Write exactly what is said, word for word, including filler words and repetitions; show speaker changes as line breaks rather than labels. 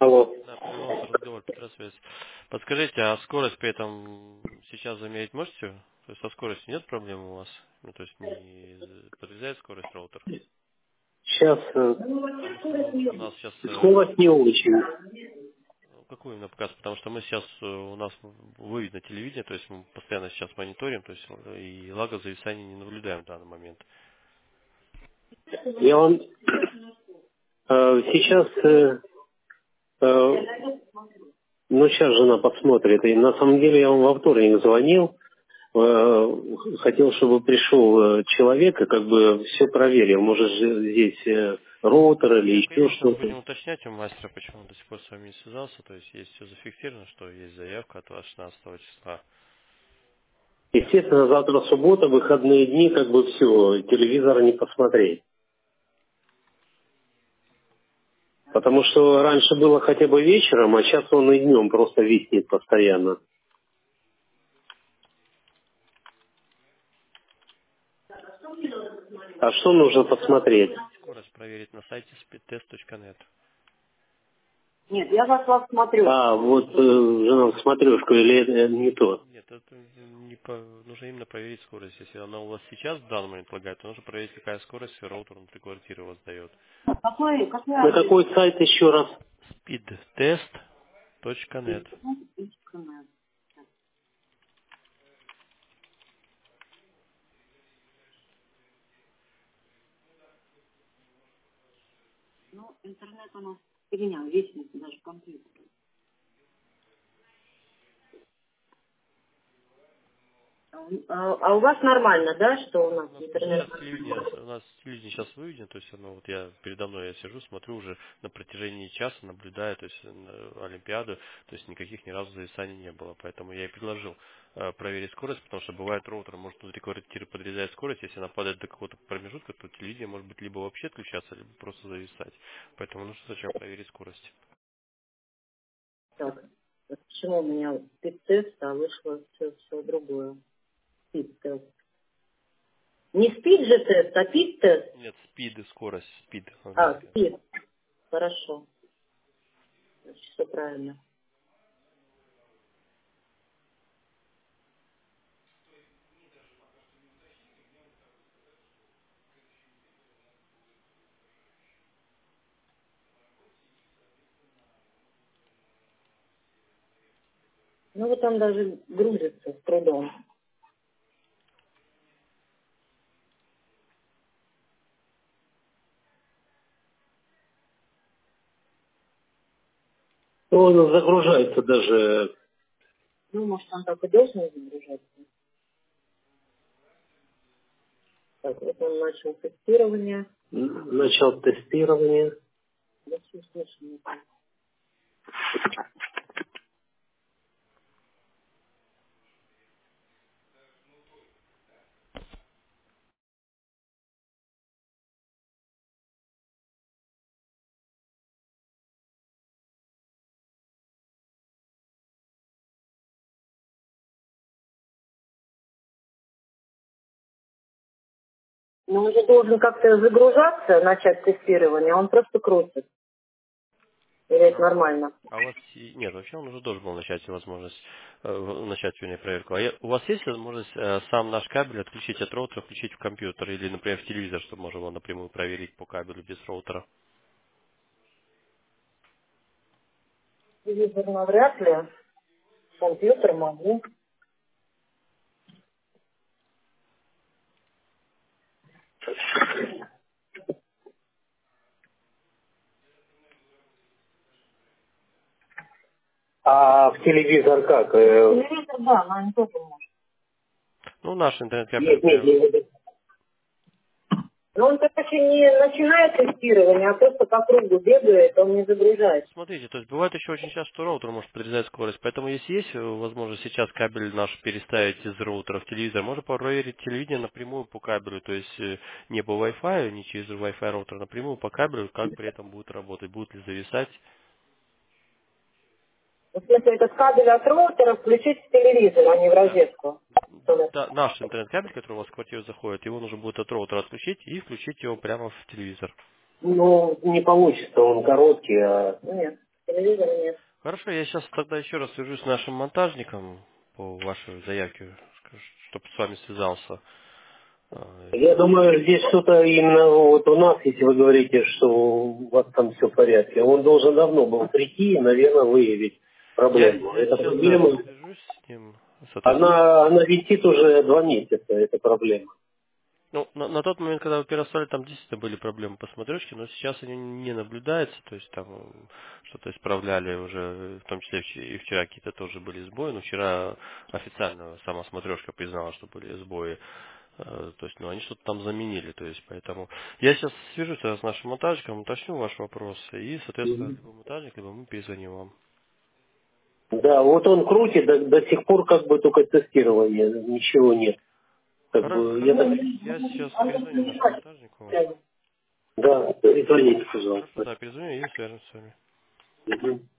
Алло.
Да, прервался разговор, Петра связь. Подскажите, а скорость при этом сейчас замерить можете? То есть со скоростью нет проблем у вас? Ну, то есть не подрезает скорость роутер?
Сейчас э,
Потому что ну, у нас сейчас... э,
скорость не очень.
какую именно показ? Потому что мы сейчас, э, у нас вывод на телевидение, то есть мы постоянно сейчас мониторим, то есть э, и лага зависания не наблюдаем в данный момент.
Я вам э, сейчас, э, э, ну сейчас жена посмотрит. И на самом деле я вам во вторник звонил. э, хотел, чтобы пришел э, человек и как бы все проверил. Может же здесь э, роутер или
Не, ну,
еще
конечно, мы
что-то.
будем уточнять у мастера, почему он до сих пор с вами не связался. То есть есть все зафиксировано, что есть заявка от вас шестнадцатого числа.
Естественно, завтра суббота, выходные дни, как бы все, телевизора не посмотреть. Потому что раньше было хотя бы вечером, а сейчас он и днем просто виснет постоянно. А что нужно посмотреть?
Скорость проверить на сайте speedtest точка нет.
Нет, я вас вас смотрю. А, вот э, жена в смотрешку или это не то?
Нет, это не по... нужно именно проверить скорость. Если она у вас сейчас в данный момент лагает, то нужно проверить, какая скорость роутер внутри квартиры у вас дает.
Какой, какой На адрес? Какой сайт еще раз?
speedtest точка нет.
Ну, интернет у нас фигня, виснет даже компьютер. А, а у вас нормально, да, что у нас
У нас просто
интернет?
сейчас телевидение, у нас телевидение сейчас выведено, то есть оно вот я передо мной я сижу, смотрю уже на протяжении часа, наблюдаю, то есть на Олимпиаду, то есть никаких ни разу зависаний не было, поэтому я и предложил э, проверить скорость, потому что бывает роутер может внутри квартиры подрезать скорость, если она падает до какого-то промежутка, то телевидение может быть либо вообще отключаться, либо просто зависать, поэтому нужно сначала проверить скорость.
Так, вот почему у меня спид-тест, а вышло все, все другое? Спид-тест. Не спид же тест, а пид-тест?
Нет, спид, скорость, спид
А,
английская.
спид. Хорошо. Значит, все правильно. Ну вот он даже грузится с трудом. Ну, он загружается даже. Ну, может, он так и должен загружаться. Так, вот он начал тестирование. Н- Начал тестирование. Да, всё слышно. Но он же должен как-то загружаться, начать тестирование, а он просто крутит. Или это
А,
нормально?
а у вас и- нет, вообще он уже должен был начать возможность э, в- начать вернее, проверку. А я- у вас есть возможность э, сам наш кабель отключить от роутера, включить в компьютер или, например, в телевизор, чтобы можно было напрямую проверить по кабелю без роутера?
Телевизор навряд ли. Компьютер могу. А в телевизор как? Э, Телевизор, да, но тоже может.
Ну, наш интернет-кабель,
Нет, нет,
например,
нет. Но он, короче, не начинает тестирование, а просто по кругу бегает, он не загружает.
смотрите, то есть бывает еще очень часто, что роутер может подрезать скорость, поэтому если есть э, возможность сейчас кабель наш переставить из роутера в телевизор, можно проверить телевидение напрямую по кабелю, то есть э, не по Wi-Fi, не через Wi-Fi роутер, напрямую по кабелю, как при этом будет работать, будет ли зависать.
В смысле, это с кабеля от роутера включить в телевизор, а не в
Да.
розетку.
Да, наш интернет-кабель, который у вас в квартиру заходит, его нужно будет от роутера отключить и включить его прямо в телевизор.
Ну, не получится, он короткий, а... Нет. Телевизора нет.
Хорошо, я сейчас тогда еще раз свяжусь с нашим монтажником по вашей заявке, чтобы с вами связался. А,
Я думаю, здесь что-то именно вот у нас, если вы говорите, что у вас там все в порядке, он должен давно был прийти и, наверное, выявить
Я,
проблему.
я
Эта
сейчас, да,
проблема,
свяжусь с ним, соответственно.
она, она висит уже два месяца, эта проблема.
Ну, на, на тот момент, когда вы первый стали, там действительно были проблемы по смотрешке, но сейчас они не наблюдаются, то есть там м, что-то исправляли уже, в том числе вч- и вчера какие-то тоже были сбои, но вчера официально сама смотрешка признала, что были сбои, э, то есть, ну, они что-то там заменили, то есть, поэтому я сейчас свяжусь тогда с нашим монтажником, уточню ваш вопрос, и, соответственно,
Мгм.
либо монтажник, либо мы перезвоним вам.
Да, вот он крутит, до, до сих пор как бы только тестирование, ничего нет. Как
Хоро-
бы, я
Хорошо,
так...
я сейчас перезвоню нашему монтажнику.
Да, извините,
Хорошо,
пожалуйста.
да, перезвоню и свяжемся с вами.
Мгм.